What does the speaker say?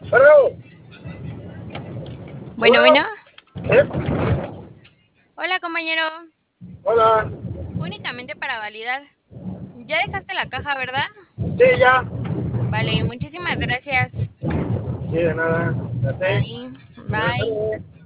Bueno, Bueno, bueno. ¿eh? Hola, compañero. Hola. Únicamente para validar. Ya dejaste la caja, ¿verdad? Sí, ya. Vale, muchísimas gracias. Sí, de nada. Ya sé. Bye. Buenas Bye. tardes.